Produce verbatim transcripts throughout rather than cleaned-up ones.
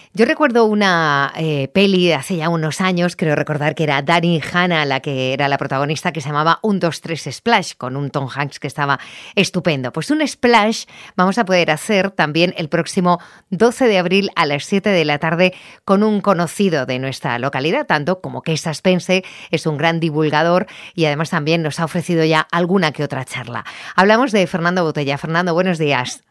Yo recuerdo una eh, peli de hace ya unos años, creo recordar que era Dani Hanna la que era la protagonista, que se llamaba un, dos, tres Splash, con un Tom Hanks que estaba estupendo. Pues un splash vamos a poder hacer también el próximo doce de abril a las siete de la tarde con un conocido de nuestra localidad, tanto como que Suspense es un gran divulgador y además también nos ha ofrecido ya alguna que otra charla. Hablamos de Fernando Botella. Fernando, buenos días.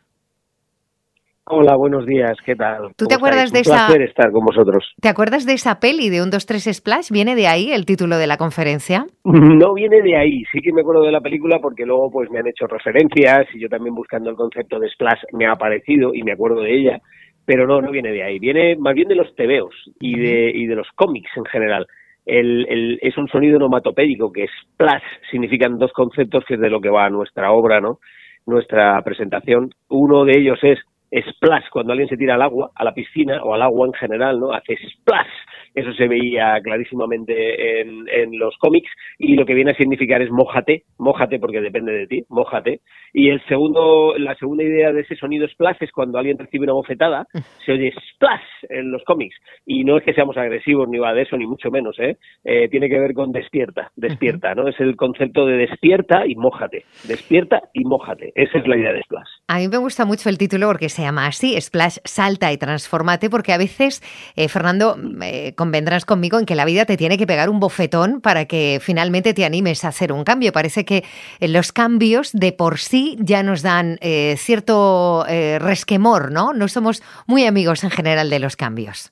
Hola, buenos días, ¿qué tal? ¿Tú te acuerdas estáis? de Un esa? placer estar con vosotros. ¿Te acuerdas de esa peli de un, dos, tres Splash? ¿Viene de ahí el título de la conferencia? No viene de ahí, sí que me acuerdo de la película porque luego pues me han hecho referencias y yo también buscando el concepto de Splash me ha aparecido y me acuerdo de ella, pero no, no viene de ahí, viene más bien de los tebeos y de, y de los cómics en general. El, el, es un sonido onomatopédico que splash significan dos conceptos que es de lo que va nuestra obra, ¿no? Nuestra presentación. Uno de ellos es splash, cuando alguien se tira al agua, a la piscina o al agua en general, ¿no? Hace splash. Eso se veía clarísimamente en, en los cómics y lo que viene a significar es mójate, mójate porque depende de ti, mójate. Y el segundo, la segunda idea de ese sonido splash es cuando alguien recibe una bofetada, se oye splash en los cómics. Y no es que seamos agresivos ni va de eso, ni mucho menos, ¿eh? Eh, tiene que ver con despierta, despierta, ¿no? Es el concepto de despierta y mójate, despierta y mójate. Esa es la idea de splash. A mí me gusta mucho el título porque se llama así, Splash, salta y transfórmate, porque a veces, eh, Fernando, eh, convendrás conmigo en que la vida te tiene que pegar un bofetón para que finalmente te animes a hacer un cambio. Parece que los cambios de por sí ya nos dan eh, cierto eh, resquemor, ¿no? No somos muy amigos en general de los cambios.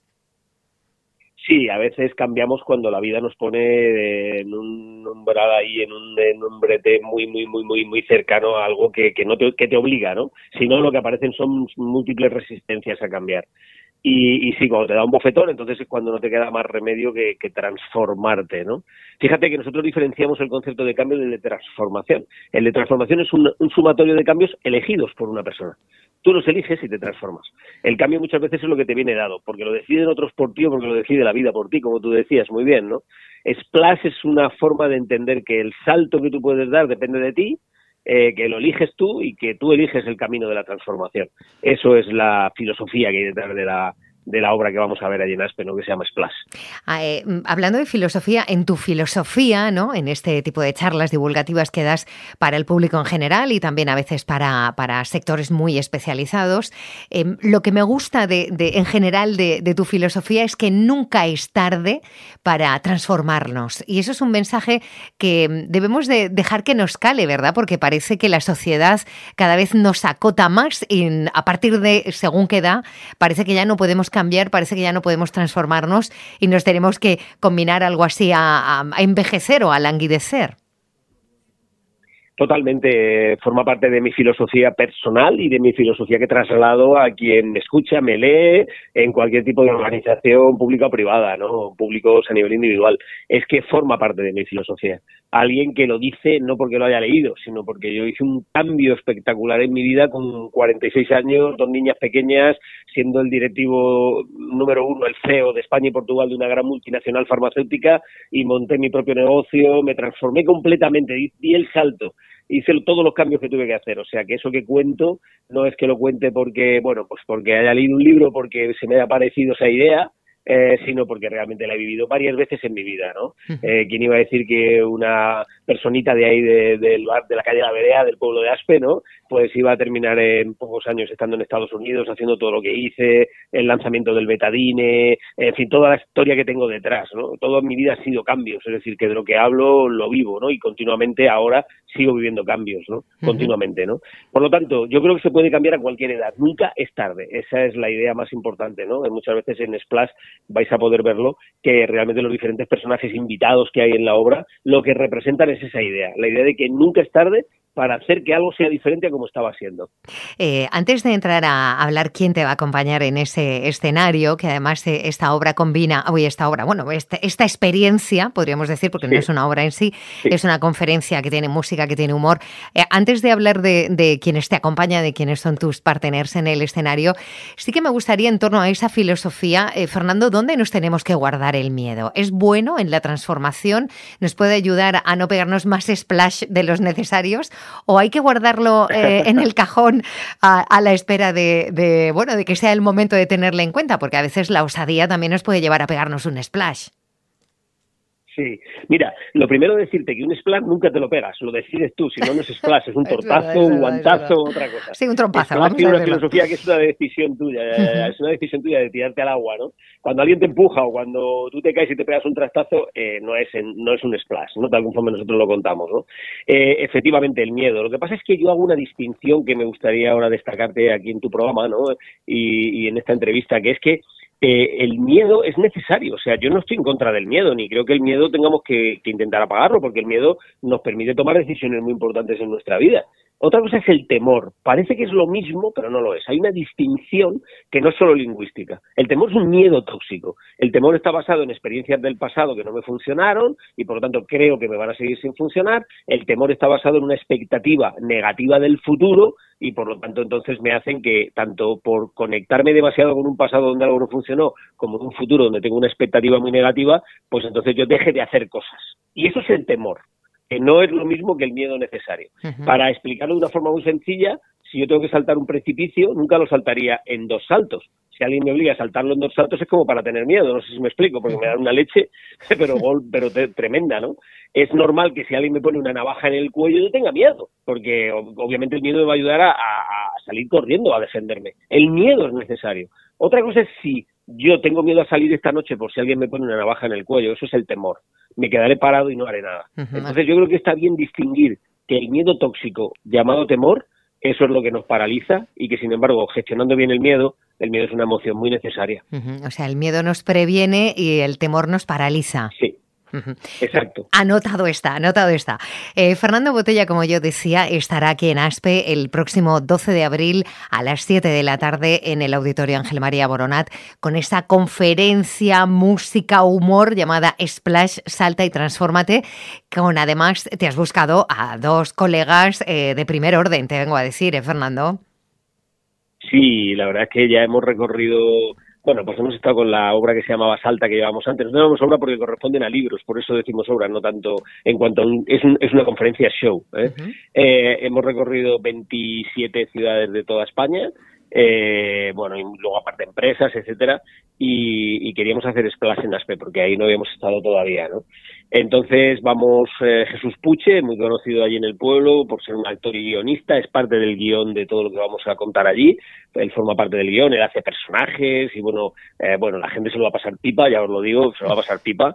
Sí, a veces cambiamos cuando la vida nos pone en un umbral ahí, en un, en un brete muy, muy, muy, muy, muy cercano a algo que, que no te, que te obliga, ¿no? Si no, lo que aparecen son múltiples resistencias a cambiar. Y, y sí, cuando te da un bofetón, entonces es cuando no te queda más remedio que, que transformarte, ¿no? Fíjate que nosotros diferenciamos el concepto de cambio del de transformación. El de transformación es un, un sumatorio de cambios elegidos por una persona. Tú los eliges y te transformas. El cambio muchas veces es lo que te viene dado, porque lo deciden otros por ti o porque lo decide la vida por ti, como tú decías muy bien, ¿no? Splash es una forma de entender que el salto que tú puedes dar depende de ti, eh, que lo eliges tú y que tú eliges el camino de la transformación. Eso es la filosofía que hay detrás de la de la obra que vamos a ver allí en Aspe, ¿no? Que se llama Splash. Ah, eh, hablando de filosofía, en tu filosofía, ¿no? En este tipo de charlas divulgativas que das para el público en general y también a veces para, para sectores muy especializados, eh, lo que me gusta de, de, en general de, de tu filosofía es que nunca es tarde para transformarnos. Y eso es un mensaje que debemos de dejar que nos cale, ¿verdad? Porque parece que la sociedad cada vez nos acota más y a partir de según qué edad parece que ya no podemos cambiar, parece que ya no podemos transformarnos y nos tenemos que combinar algo así a, a, a envejecer o a languidecer. Totalmente, forma parte de mi filosofía personal y de mi filosofía que traslado a quien me escucha, me lee, en cualquier tipo de organización pública o privada, ¿no? Públicos a nivel individual. Es que forma parte de mi filosofía. Alguien que lo dice no porque lo haya leído, sino porque yo hice un cambio espectacular en mi vida con cuarenta y seis años, dos niñas pequeñas, siendo el directivo número uno, el C E O de España y Portugal de una gran multinacional farmacéutica, y monté mi propio negocio, me transformé completamente, di el salto. Hice todos los cambios que tuve que hacer, o sea que eso que cuento no es que lo cuente porque, bueno, pues porque haya leído un libro, porque se me haya parecido esa idea, eh, sino porque realmente la he vivido varias veces en mi vida, ¿no? Eh, ¿Quién iba a decir que una personita de ahí, de, de, de la calle La Verea, del pueblo de Aspe, ¿no? Pues iba a terminar en pocos años estando en Estados Unidos, haciendo todo lo que hice, el lanzamiento del Betadine, en fin, toda la historia que tengo detrás, ¿no? Toda mi vida ha sido cambios, es decir, que de lo que hablo lo vivo, ¿no? Y continuamente ahora sigo viviendo cambios, ¿no? Continuamente, ¿no? Por lo tanto, yo creo que se puede cambiar a cualquier edad, nunca es tarde, esa es la idea más importante, ¿no? Muchas veces en Splash vais a poder verlo, que realmente los diferentes personajes invitados que hay en la obra, lo que representan es esa idea, la idea de que nunca es tarde para hacer que algo sea diferente a como estaba siendo. Eh, antes de entrar a hablar quién te va a acompañar en ese escenario, que además eh, esta obra combina, hoy esta obra, bueno, esta, esta experiencia, podríamos decir, porque sí. No es una obra en sí, sí, es una conferencia que tiene música, que tiene humor. Eh, antes de hablar de, de quienes te acompañan, de quiénes son tus partners en el escenario, sí que me gustaría, en torno a esa filosofía, eh, Fernando, ¿dónde nos tenemos que guardar el miedo? ¿Es bueno en la transformación? ¿Nos puede ayudar a no pegarnos más splash de los necesarios? o hay que guardarlo eh, en el cajón a, a la espera de, de, bueno, de que sea el momento de tenerle en cuenta? Porque a veces la osadía también nos puede llevar a pegarnos un splash. Sí, mira, lo primero es decirte que un splash nunca te lo pegas, lo decides tú, si no, no es splash, es un tortazo, es verdad, un guantazo, otra cosa. Sí, un trompazo. Splash tiene una filosofía que es una decisión tuya, uh-huh. es una decisión tuya de tirarte al agua, ¿no? Cuando alguien te empuja o cuando tú te caes y te pegas un trastazo, eh, no es en, no es un splash, ¿no? Tal conforme nosotros lo contamos, ¿no? Eh, efectivamente, el miedo. Lo que pasa es que yo hago una distinción que me gustaría ahora destacarte aquí en tu programa, ¿no? Y, y en esta entrevista, que es que Eh, el miedo es necesario, o sea, yo no estoy en contra del miedo, ni creo que el miedo tengamos que, que intentar apagarlo, porque el miedo nos permite tomar decisiones muy importantes en nuestra vida. Otra cosa es el temor. Parece que es lo mismo, pero no lo es. Hay una distinción que no es solo lingüística. El temor es un miedo tóxico. El temor está basado en experiencias del pasado que no me funcionaron y, por lo tanto, creo que me van a seguir sin funcionar. El temor está basado en una expectativa negativa del futuro y, por lo tanto, entonces me hacen que, tanto por conectarme demasiado con un pasado donde algo no funcionó, como en un futuro donde tengo una expectativa muy negativa, pues entonces yo deje de hacer cosas. Y eso es el temor, que no es lo mismo que el miedo necesario. Uh-huh. Para explicarlo de una forma muy sencilla, si yo tengo que saltar un precipicio, nunca lo saltaría en dos saltos. Si alguien me obliga a saltarlo en dos saltos es como para tener miedo, no sé si me explico, porque me dan una leche, pero gol, pero te, tremenda, ¿no? Es normal que si alguien me pone una navaja en el cuello yo tenga miedo, porque obviamente el miedo me va a ayudar a, a salir corriendo, a defenderme. El miedo es necesario. Otra cosa es si yo tengo miedo a salir esta noche por si alguien me pone una navaja en el cuello, eso es el temor. Me quedaré parado y no haré nada. Uh-huh. Entonces yo creo que está bien distinguir que el miedo tóxico llamado temor, eso es lo que nos paraliza y que, sin embargo, gestionando bien el miedo, el miedo es una emoción muy necesaria. Uh-huh. O sea, el miedo nos previene y el temor nos paraliza. Sí. Uh-huh. Exacto. Anotado está, anotado está. Eh, Fernando Botella, como yo decía, estará aquí en Aspe el próximo doce de abril a las siete de la tarde en el Auditorio Ángel María Boronat con esta conferencia música humor llamada Splash, Salta y Transfórmate, con además te has buscado a dos colegas eh, de primer orden, te vengo a decir, ¿eh, Fernando? Sí, la verdad es que ya hemos recorrido... Bueno, pues hemos estado con la obra que se llamaba Salta, que llevamos antes. No llamamos obra porque corresponden a libros, por eso decimos obra, no tanto en cuanto a un, es, un, es una conferencia show. ¿eh? Uh-huh. Eh, hemos recorrido veintisiete ciudades de toda España, eh, bueno, y luego aparte empresas, etcétera, y, y queríamos hacer Splash en Aspe, porque ahí no habíamos estado todavía, ¿no? Entonces vamos, eh, Jesús Puche, muy conocido allí en el pueblo por ser un actor y guionista, es parte del guión de todo lo que vamos a contar allí, él forma parte del guión, él hace personajes y bueno, eh, bueno, la gente se lo va a pasar pipa, ya os lo digo, se lo va a pasar pipa,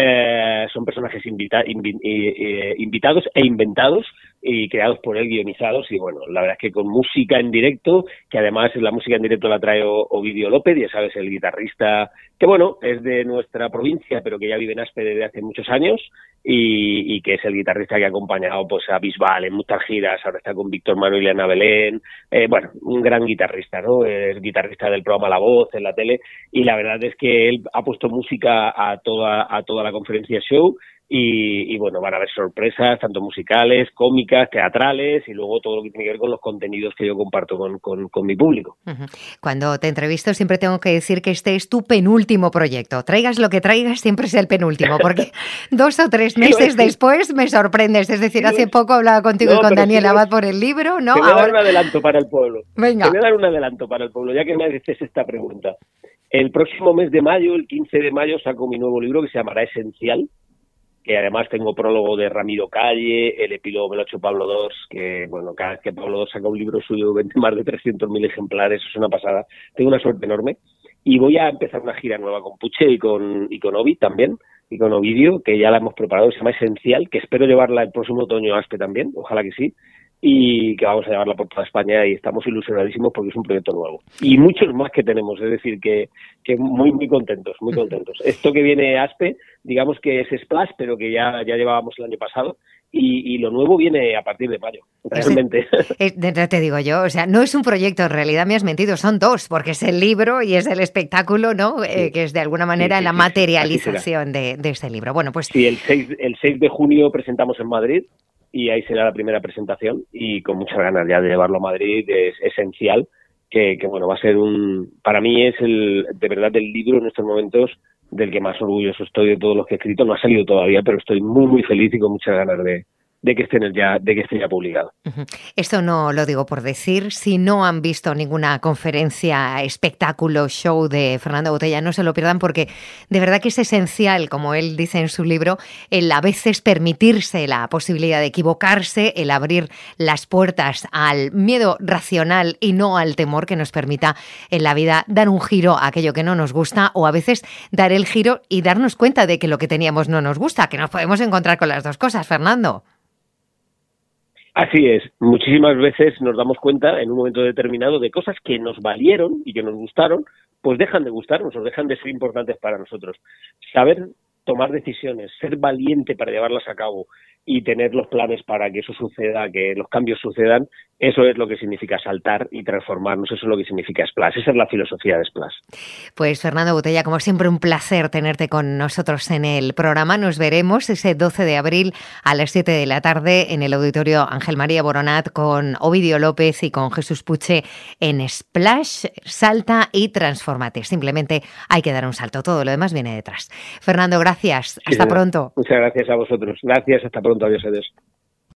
eh, son personajes invita, invi, eh, invitados e inventados y creados por él, guionizados y bueno, la verdad es que con música en directo, que además la música en directo la trae Ovidio López, ya sabes, el guitarrista que bueno, es de nuestra provincia, pero que ya vive en Aspe desde hace muchos años y, y que es el guitarrista que ha acompañado pues a Bisbal en muchas giras, ahora está con Víctor Manuel y Ana Belén, eh, bueno, un gran guitarrista, ¿no? Es guitarrista del programa La Voz en la tele y la verdad es que él ha puesto música a toda, a toda la conferencia show. Y, y bueno, van a haber sorpresas, tanto musicales, cómicas, teatrales y luego todo lo que tiene que ver con los contenidos que yo comparto con, con, con mi público. Uh-huh. Cuando te entrevisto siempre tengo que decir que este es tu penúltimo proyecto. Traigas lo que traigas, siempre es el penúltimo, porque dos o tres meses después me sorprendes. Es decir, hace poco hablaba contigo no, y con Daniel Abad sí, por el libro, ¿no? Te voy a dar un adelanto para el pueblo. Venga. Te voy a dar un adelanto para el pueblo, ya que me haces esta pregunta. El próximo mes de mayo, el quince de mayo, saco mi nuevo libro que se llamará Esencial, que además tengo prólogo de Ramiro Calle, el epílogo me lo ha hecho Pablo Dors, que bueno, cada vez que Pablo Dors saca un libro suyo vende más de trescientos mil ejemplares, eso es una pasada, tengo una suerte enorme, y voy a empezar una gira nueva con Puche y con, y con Ovi también, y con Ovidio, que ya la hemos preparado, se llama Esencial, que espero llevarla el próximo otoño a Aspe también, ojalá que sí, y que vamos a llevarla por toda España y estamos ilusionadísimos porque es un proyecto nuevo. Y muchos más que tenemos, es decir, que, que muy, muy contentos, muy contentos. Esto que viene Aspe, digamos que es Splash, pero que ya, ya llevábamos el año pasado, y, y lo nuevo viene a partir de mayo, realmente. Es, es, te digo yo, o sea, no es un proyecto, en realidad me has mentido, son dos, porque es el libro y es el espectáculo, ¿no? Sí. Eh, que es de alguna manera sí, sí, la sí, materialización de, de este libro. Bueno, pues... Sí, el seis, el seis de junio presentamos en Madrid, y ahí será la primera presentación y con muchas ganas ya de llevarlo a Madrid, es esencial, que, que bueno, va a ser un, para mí es el, de verdad el libro en estos momentos del que más orgulloso estoy de todos los que he escrito, no ha salido todavía, pero estoy muy muy feliz y con muchas ganas de, de que esté ya, de que esté ya publicado. Uh-huh. Esto no lo digo por decir. Si no han visto ninguna conferencia, espectáculo, show de Fernando Botella, no se lo pierdan, porque de verdad que es esencial, como él dice en su libro, el a veces permitirse la posibilidad de equivocarse, el abrir las puertas al miedo racional y no al temor, que nos permita en la vida dar un giro a aquello que no nos gusta, o a veces dar el giro y darnos cuenta de que lo que teníamos no nos gusta, que nos podemos encontrar con las dos cosas, Fernando. Así es, muchísimas veces nos damos cuenta en un momento determinado de cosas que nos valieron y que nos gustaron, pues dejan de gustarnos o dejan de ser importantes para nosotros. Saber tomar decisiones, ser valiente para llevarlas a cabo y tener los planes para que eso suceda, que los cambios sucedan, eso es lo que significa saltar y transformarnos, eso es lo que significa Splash, esa es la filosofía de Splash. Pues Fernando Botella, como siempre un placer tenerte con nosotros en el programa. Nos veremos ese doce de abril a las siete de la tarde en el Auditorio Ángel María Boronat con Ovidio López y con Jesús Puche en Splash, salta y transfórmate. Simplemente hay que dar un salto, todo lo demás viene detrás. Fernando, gracias, hasta Sí, pronto. Muchas gracias a vosotros, gracias, hasta pronto, adiós, adiós.